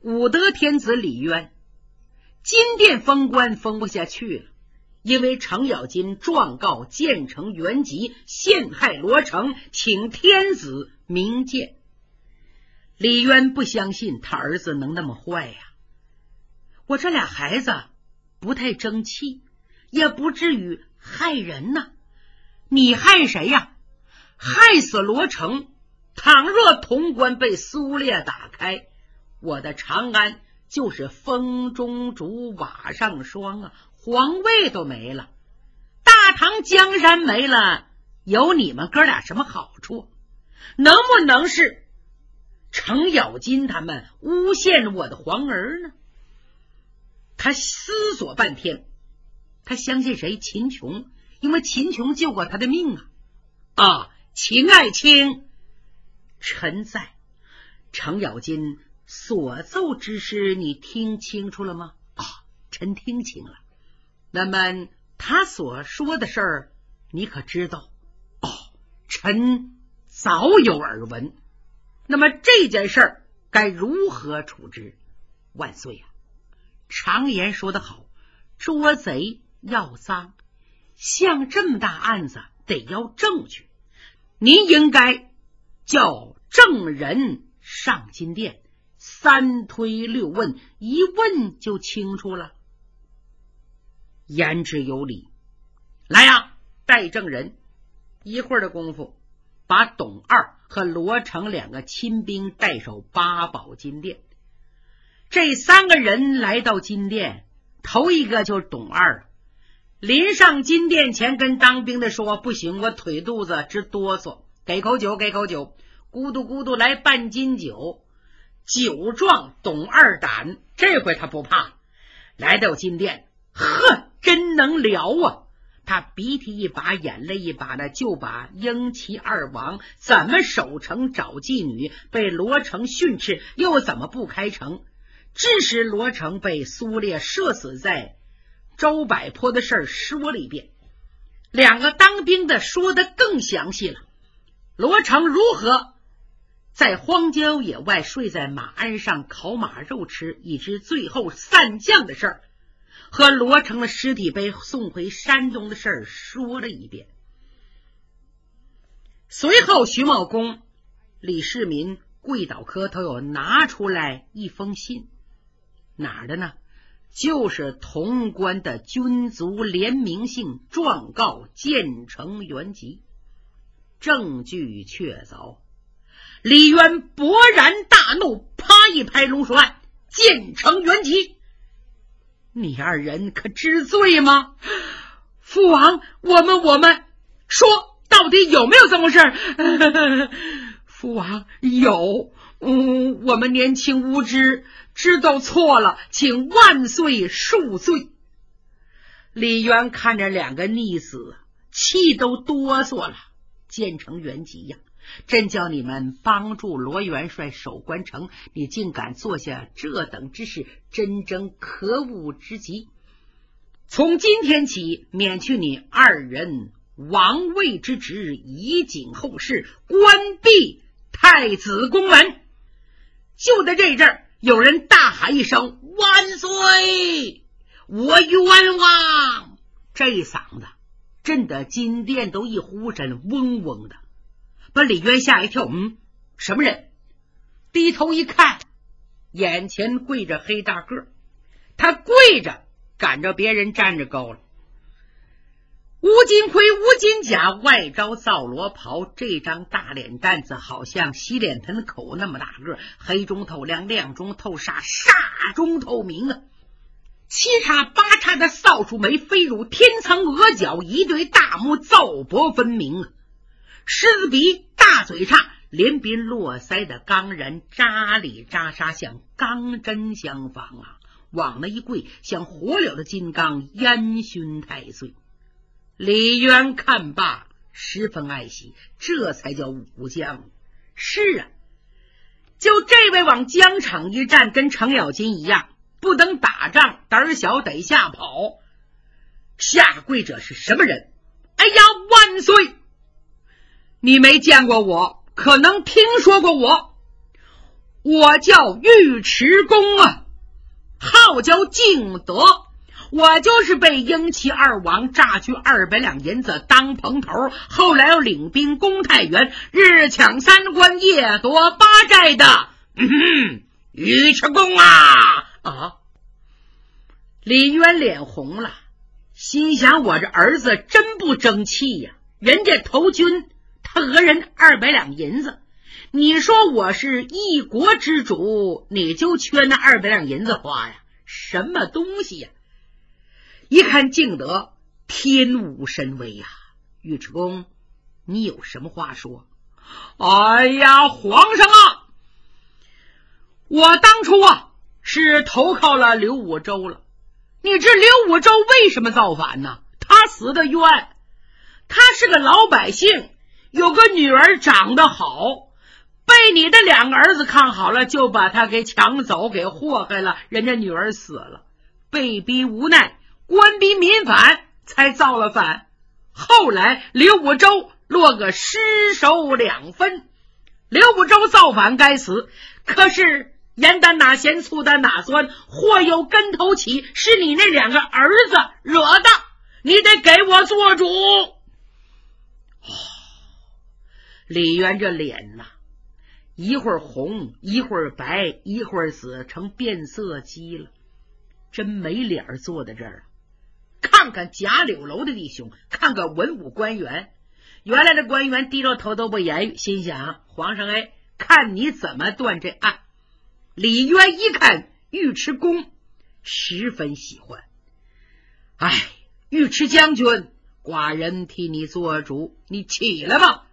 武德天子李渊金殿封官封不下去了，因为程咬金状告建成元吉陷害罗成，请天子明鉴。李渊不相信他儿子能那么坏呀，我这俩孩子不太争气，也不至于害人呐。你害谁呀？害死罗成。倘若潼关被苏烈打开，我的长安就是风中烛瓦上霜啊，皇位都没了，大唐江山没了，有你们哥俩什么好处？能不能是程咬金他们诬陷我的皇儿呢？他思索半天，他相信谁？秦琼，因为秦琼救过他的命啊！秦爱卿，臣在。程咬金所奏之事你听清楚了吗？臣听清了。那么他所说的事儿你可知道？臣早有耳闻。那么这件事儿该如何处置？万岁啊！常言说得好，捉贼要赃，像这么大案子得要证据，您应该叫证人上金殿，三推六问，一问就清楚了。言之有理。来呀，带证人。一会儿的功夫，把董二和罗成两个亲兵带守八宝金殿。这三个人来到金殿，头一个就是董二。临上金殿前跟当兵的说，不行，我腿肚子直哆嗦，给口酒，给口酒，咕嘟咕嘟来半斤酒。酒壮董二胆，这回他不怕。来到金殿，真能聊啊！他鼻涕一把眼泪一把的，就把英齐二王怎么守城找妓女，被罗成训斥，又怎么不开城，致使罗成被苏烈射死在周柏坡的事儿说了一遍。两个当兵的说得更详细了，罗成如何在荒郊野外睡在马鞍上烤马肉吃，以致最后散将的事儿，和罗成的尸体被送回山东的事儿说了一遍。随后徐茂公、李世民、桂岛科都有拿出来一封信，哪儿的呢？就是潼关的军卒联名信，状告建成元吉，证据确凿。李渊勃然大怒，啪一拍龙说案，建成元吉，你二人可知罪吗？父王，我们说到底有没有这么事儿？父王，有，我们年轻无知，知道错了，请万岁恕罪。李渊看着两个逆子，气都哆嗦了。建成元吉呀，真叫你们帮助罗元帅守关城，你竟敢做下这等之事，真正可恶之极。从今天起，免去你二人王位之职，以警后事，关闭太子宫门。就在这阵儿，有人大喊一声：万岁，我冤枉！这一嗓子震得金殿都一呼声嗡嗡的，把李渊吓一跳。什么人？低头一看，眼前跪着黑大个，他跪着赶着别人站着高了。吴金盔、吴金甲，外招皂罗袍，这张大脸蛋子好像洗脸盆口那么大个，黑中透亮，亮中透煞，煞中透明啊！七叉八叉的扫帚眉，飞入天层额角，一对大目，皂薄分明啊！狮子鼻，大嘴叉，连鬓络腮的钢人，扎里扎沙像钢针相仿啊！往那一跪，像活了的金刚，烟熏太岁。李渊看罢十分爱惜，这才叫武将。是啊，就这位往疆场一站，跟程咬金一样，不等打仗，胆小得吓跑。下跪者是什么人？哎呀，万岁！你没见过我，可能听说过我。 我叫尉迟恭啊，号叫敬德，我就是被英齐二王榨去200两银子当棚头，后来又领兵攻太原，日抢3关，夜夺8寨的尉迟恭啊！李渊脸红了，心想我这儿子真不争气呀，人家投军他讹人200两银子，你说我是一国之主，你就缺那200两银子花呀？什么东西呀？一看敬德天无神威呀，尉迟恭，你有什么话说？哎呀，皇上啊，我当初是投靠了刘武周了。你知刘武周为什么造反呢？他死的冤，他是个老百姓，有个女儿长得好，被你的2个儿子看好了，就把他给抢走，给祸害了，人家女儿死了，被逼无奈，官逼民反，才造了反。后来刘武周落个尸首2分，刘武周造反该死，可是盐蛋哪咸醋蛋哪酸，祸有跟头起，是你那2个儿子惹的，你得给我做主。李渊这脸一会儿红一会儿白一会儿紫，成变色鸡了，真没脸坐在这儿。看看贾柳楼的弟兄，看看文武官员，原来的官员低着头都不言语，心想皇上看你怎么断这案。李渊一看尉迟恭，十分喜欢。尉迟将军，寡人替你做主，你起来吧。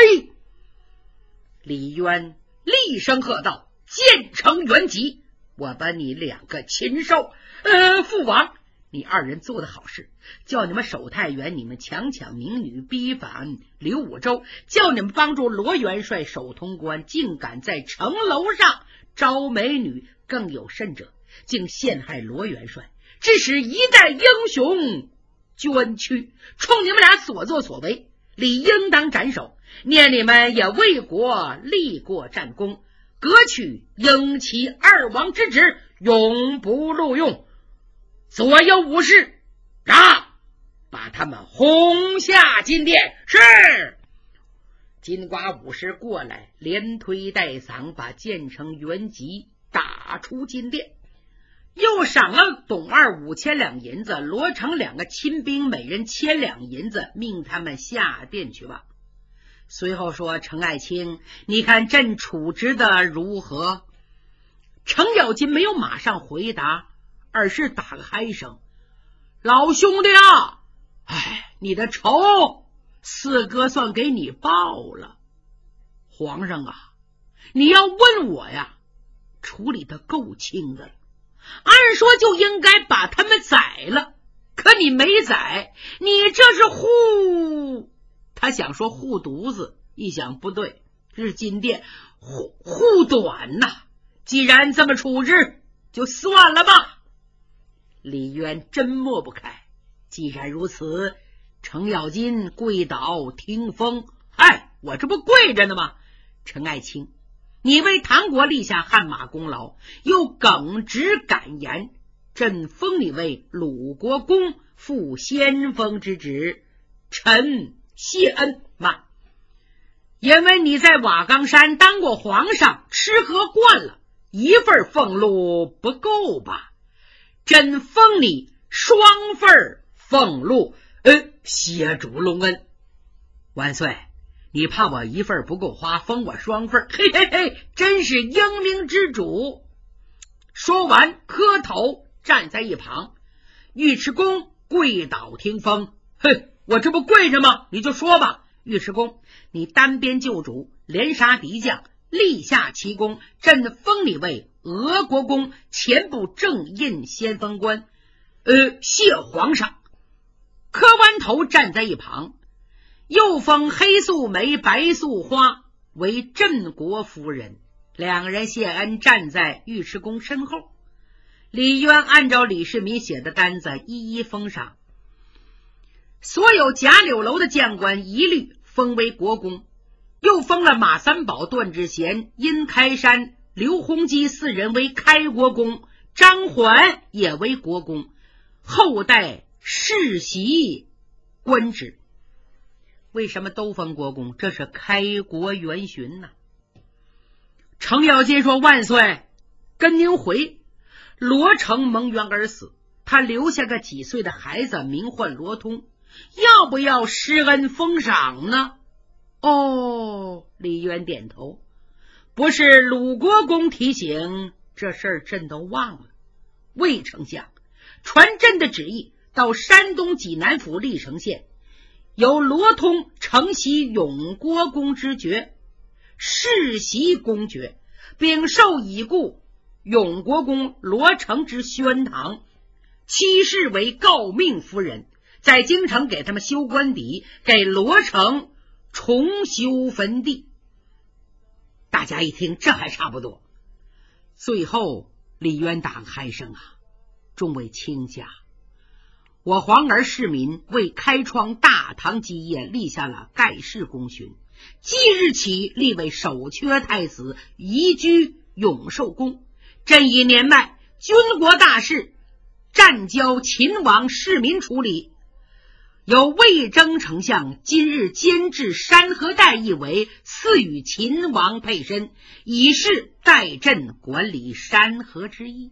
李渊厉声喝道：建成元吉，我把你2个禽兽！父王，你2人做的好事，叫你们守太原，你们强抢民女，逼反刘武周，叫你们帮助罗元帅守潼关，竟敢在城楼上招美女，更有甚者，竟陷害罗元帅，致使一代英雄捐躯，冲你们俩所作所为，理应当斩首。念你们也为国立过战功，革去英齐2王之职，永不录用。左右武士，把他们轰下金殿。是。金瓜武士过来，连推带搡，把建成元吉打出金殿，又赏了董二5000两银子，罗成2个亲兵每人1000两银子，命他们下殿去吧。随后说：程爱卿，你看朕处置的如何？程咬金没有马上回答，而是打个嗨声：老兄弟啊，你的仇四哥算给你报了。皇上啊，你要问我呀，处理的够轻的了，按说就应该把他们宰了，可你没宰，你这是他想说护犊子，一想不对，这是金殿护短既然这么处置，就算了吧。李渊真抹不开，既然如此，程咬金跪倒听风。我这不跪着呢吗？程爱卿，你为唐国立下汗马功劳，又耿直敢言，朕封你为鲁国公，负先锋之职，臣谢恩。因为你在瓦岗山当过皇上，吃喝惯了，1份俸禄不够吧？朕封你双份俸禄。谢主隆恩。万岁，你怕我1份不够花，封我双份，真是英明之主。说完磕头站在一旁。尉迟恭跪倒听封。我这不跪着吗？你就说吧。尉迟恭，你单边救主，连杀敌将，立下奇功，朕封你为俄国公，前部正印先锋官。谢皇上。磕完头站在一旁。又封黑素梅、白素花为镇国夫人，2人谢恩，站在尉迟恭身后。李渊按照李世民写的单子一一封上，所有贾柳楼的将官一律封为国公，又封了马三宝、段志贤、殷开山刘洪基4人为开国公，张环也为国公，后代世袭官职。为什么都封国公？这是开国元勋呐。程咬金说：万岁，跟您回。罗成蒙冤而死，他留下个几岁的孩子，名唤罗通，要不要施恩封赏呢？哦，李渊点头。不是鲁国公提醒，这事儿朕都忘了。魏丞相传朕的旨意，到山东济南府历城县，由罗通承袭永国公之爵，世袭公爵，并受已故永国公罗成之宣堂，妻室为诰命夫人，在京城给他们修官邸，给罗成重修坟地。大家一听，这还差不多。最后李渊大喊声啊，众位卿家，我皇儿市民为开创大唐基业立下了盖世功勋，即日起立为首缺太子，移居永寿宫。朕以年迈，军国大事暂交秦王市民处理，由魏征丞相今日监制山河代一围，赐予秦王配身，以示代朕管理山河之意。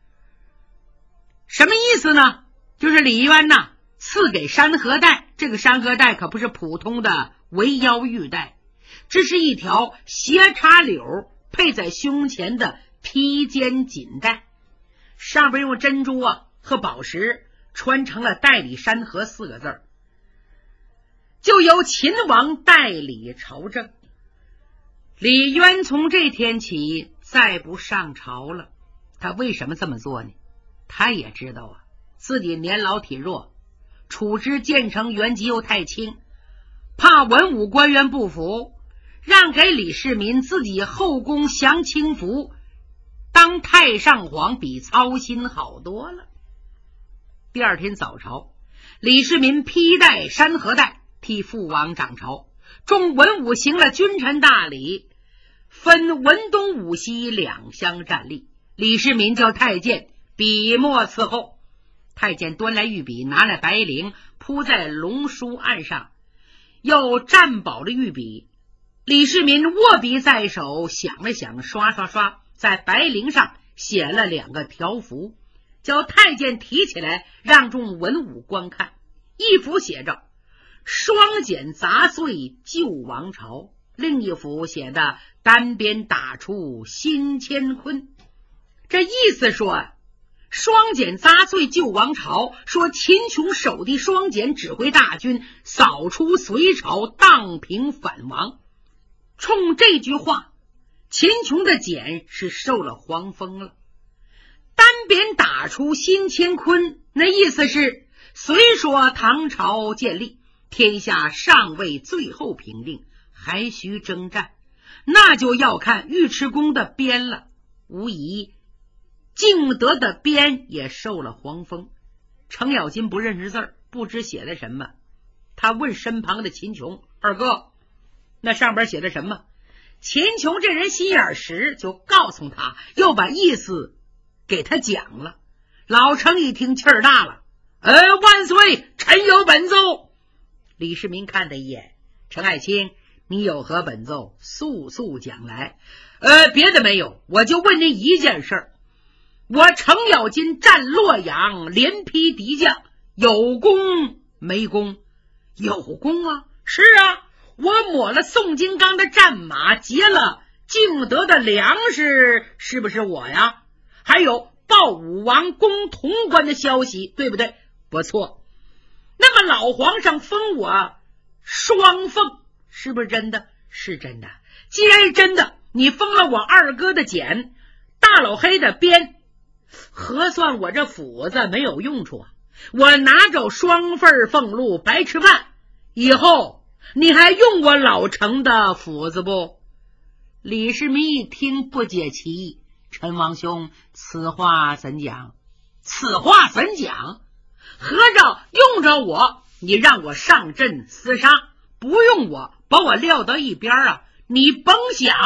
什么意思呢？就是李渊呐，赐给山河带，这个山河带可不是普通的围腰玉带，这是一条斜插柳配在胸前的披肩锦带，上边用珍珠和宝石穿成了代理山河4个字，就由秦王代理朝政。李渊从这天起再不上朝了。他为什么这么做呢？他也知道自己年老体弱，处置建成原籍又太轻，怕文武官员不服，让给李世民自己后宫降清福，当太上皇比操心好多了。第二天早朝，李世民披戴山河带，替父王掌朝，众文武行了君臣大礼，分文东武西2厢站立。李世民叫太监笔墨伺候，太监端来玉笔，拿来白绫铺在龙书案上，又蘸饱了玉笔。李世民握笔在手，想了想，刷刷刷，在白绫上写了2个条幅，叫太监提起来，让众文武观看。一幅写着双剪杂碎救王朝，另一幅写的单鞭打出新乾坤。这意思说双剪杂碎救王朝，说秦琼手提双剪指挥大军扫除隋朝，荡平反王。冲这句话，秦琼的剪是受了黄风了。单鞭打出新乾坤，那意思是虽说唐朝建立，天下尚未最后平定，还需征战，那就要看尉迟恭的鞭了。无疑敬德的鞭也受了黄风。程咬金不认识字儿，不知写的什么，他问身旁的秦琼：二哥，那上边写的什么？秦琼这人心眼实，就告诉他，又把意思给他讲了。老程一听气儿大了，万岁，臣有本奏。李世民看他一眼：程爱卿，你有何本奏？速速讲来。别的没有，我就问您一件事儿。我程咬金战洛阳，连劈敌将，有功没功？有功啊，是啊，我抹了宋金刚的战马，劫了敬德的粮食，是不是我呀？还有报武王攻潼关的消息，对不对？不错。那么老皇上封我双凤，是不是真的？是真的。既然是真的，你封了我二哥的锏，大老黑的鞭，核算我这斧子没有用处啊！我拿着双份俸禄白吃饭，以后你还用我老程的斧子不？李世民一听不解其意：陈王兄，此话怎讲？此话怎讲？合着用着我，你让我上阵厮杀；不用我，把我撂到一边啊！你甭想，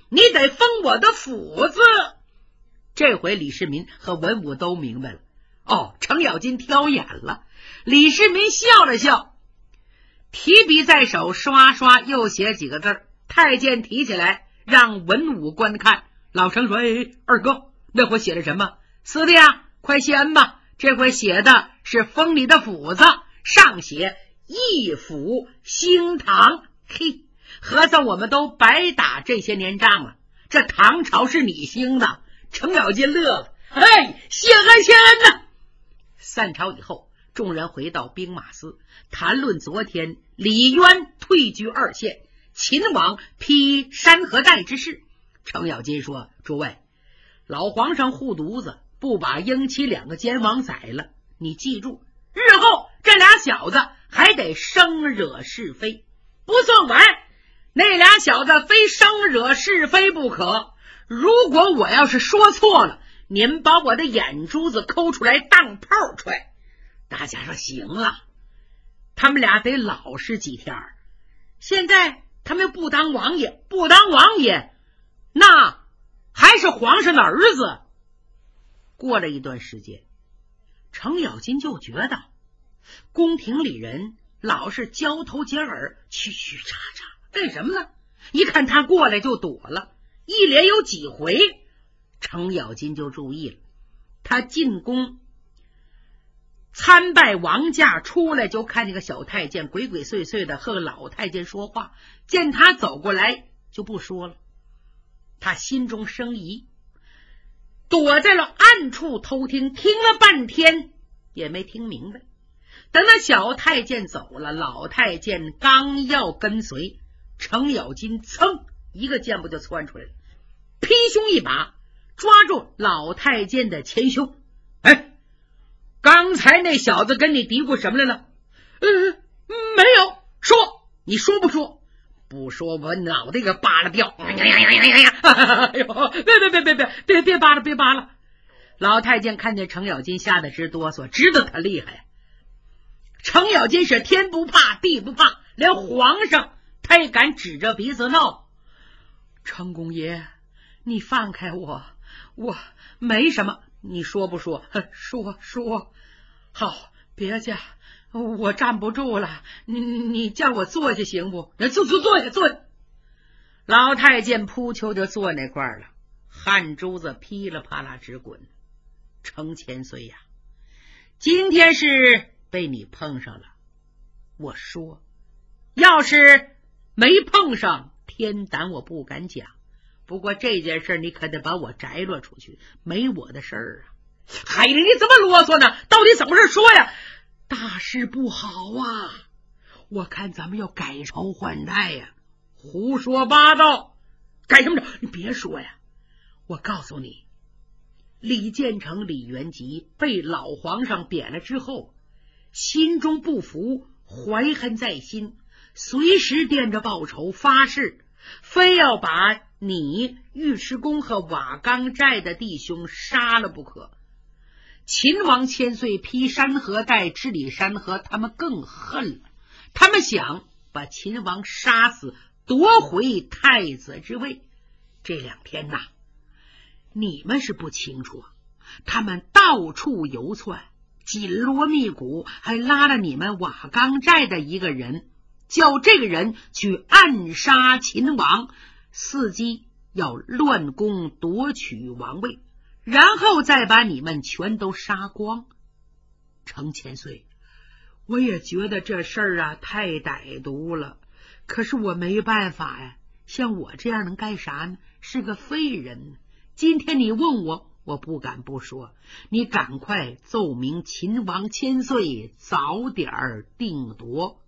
你得封我的府子。这回李世民和文武都明白了，程咬金挑眼了。李世民笑了笑，提笔在手，刷刷又写几个字。太监提起来让文武观看。老成说：“二哥，那回写的什么？”“四弟啊，快掀吧，这回写的是封你的府子，上写义府兴唐。”嘿，合算我们都白打这些年仗了，这唐朝是你兴的。程咬金乐了：“谢恩谢恩呐！”散朝以后，众人回到兵马司，谈论昨天李渊退居二县，秦王批山河寨之事。程咬金说：“诸位，老皇上护犊子，不把英妻2个奸王宰了，你记住，日后这俩小子还得生惹是非。不算完，那俩小子非生惹是非不可。如果我要是说错了，您把我的眼珠子抠出来当炮踹。”大家说：“行了，他们俩得老实几天。现在他们不当王爷，那还是皇上的儿子。”过了一段时间，程咬金就觉得宫廷里人老是交头接耳，嘘嘘喳喳，干什么呢？一看他过来就躲了，一连有几回，程咬金就注意了。他进宫参拜王驾出来，就看那个小太监鬼鬼祟祟的和老太监说话，见他走过来就不说了。他心中生疑，躲在了暗处偷听，听了半天也没听明白。等那小太监走了，老太监刚要跟随，程咬金噌一个箭步就窜出来了，劈胸一把抓住老太监的前胸。“刚才那小子跟你嘀咕什么来了？”“没有。”“说，你说不说？”“不说我脑袋给扒拉掉。”“别扒拉。”老太监看见程咬金吓得直哆嗦，知道他厉害。程咬金是天不怕地不怕，连皇上他也敢指着鼻子闹。“程公爷，你放开我没什么，你说不说？”“说。”“好，别介，我站不住了，你叫我坐下行不？”“坐下。”老太监扑丘就坐那块了，汗珠子噼里啪啦直滚。“程千岁呀，今天是被你碰上了。我说，要是没碰上，天胆我不敢讲。不过这件事你可得把我摘落出去，没我的事儿啊。”“海玲，你怎么啰嗦呢？到底怎么事说呀？”“大事不好啊，我看咱们要改朝换代呀。”“胡说八道，改什么着？你别说呀，我告诉你，李建成、李元吉被老皇上贬了之后，心中不服，怀恨在心，随时惦着报仇，发誓非要把你尉迟恭和瓦岗寨的弟兄杀了不可。秦王千岁批山河寨治理山河，他们更恨了，他们想把秦王杀死，夺回太子之位。这2天呐，你们是不清楚，他们到处游窜，紧锣密鼓，还拉了你们瓦岗寨的一个人，叫这个人去暗杀秦王，伺机要乱攻夺取王位，然后再把你们全都杀光。”“程千岁，我也觉得这事儿太歹毒了，可是我没办法呀，像我这样能干啥呢？是个废人。今天你问我，我不敢不说，你赶快奏明秦王千岁，早点定夺。”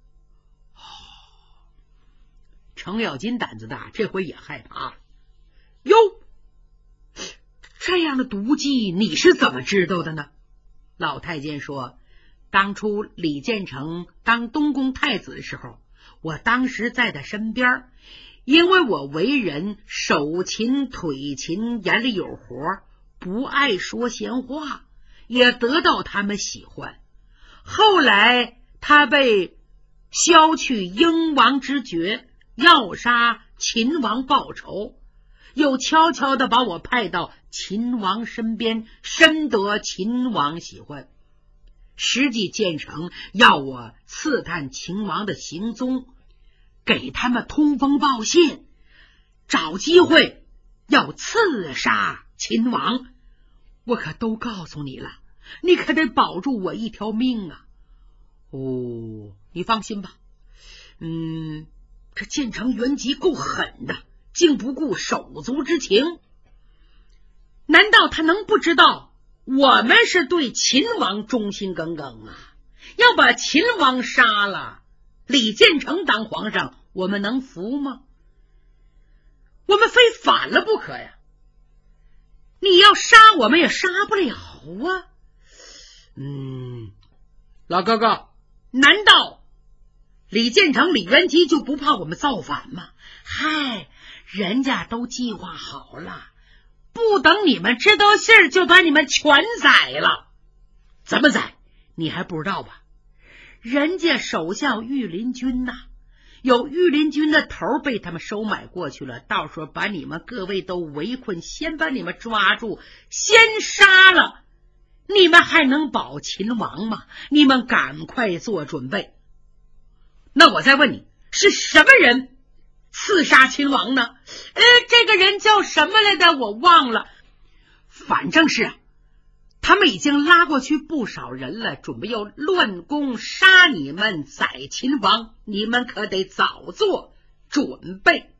程咬金胆子大，这回也害怕了。“哟，这样的毒计你是怎么知道的呢？”老太监说：“当初李建成当东宫太子的时候，我当时在他身边，因为我为人手勤腿勤，眼里有活，不爱说闲话，也得到他们喜欢。后来他被削去英王之爵，要杀秦王报仇， 又悄悄地把我派到秦王身边，深得秦王喜欢。实际建成要我刺探秦王的行踪，给他们通风报信，找机会要刺杀秦王。我可都告诉你了，你可得保住我一条命啊！哦，你放心吧。这建成元吉够狠的，竟不顾手足之情。难道他能不知道我们是对秦王忠心耿耿啊？要把秦王杀了，李建成当皇上，我们能服吗？我们非反了不可呀！你要杀我们也杀不了啊。老哥哥，难道李建成、李元吉就不怕我们造反吗？嗨，人家都计划好了，不等你们知道信儿，就把你们全宰了。怎么宰？你还不知道吧？人家手下有御林军呐，有御林军的头被他们收买过去了，到时候把你们各位都围困，先把你们抓住，先杀了，你们还能保秦王吗？你们赶快做准备。那我再问你，是什么人刺杀秦王呢？这个人叫什么来的？我忘了。反正是他们已经拉过去不少人了，准备要乱攻杀你们，宰秦王，你们可得早做准备。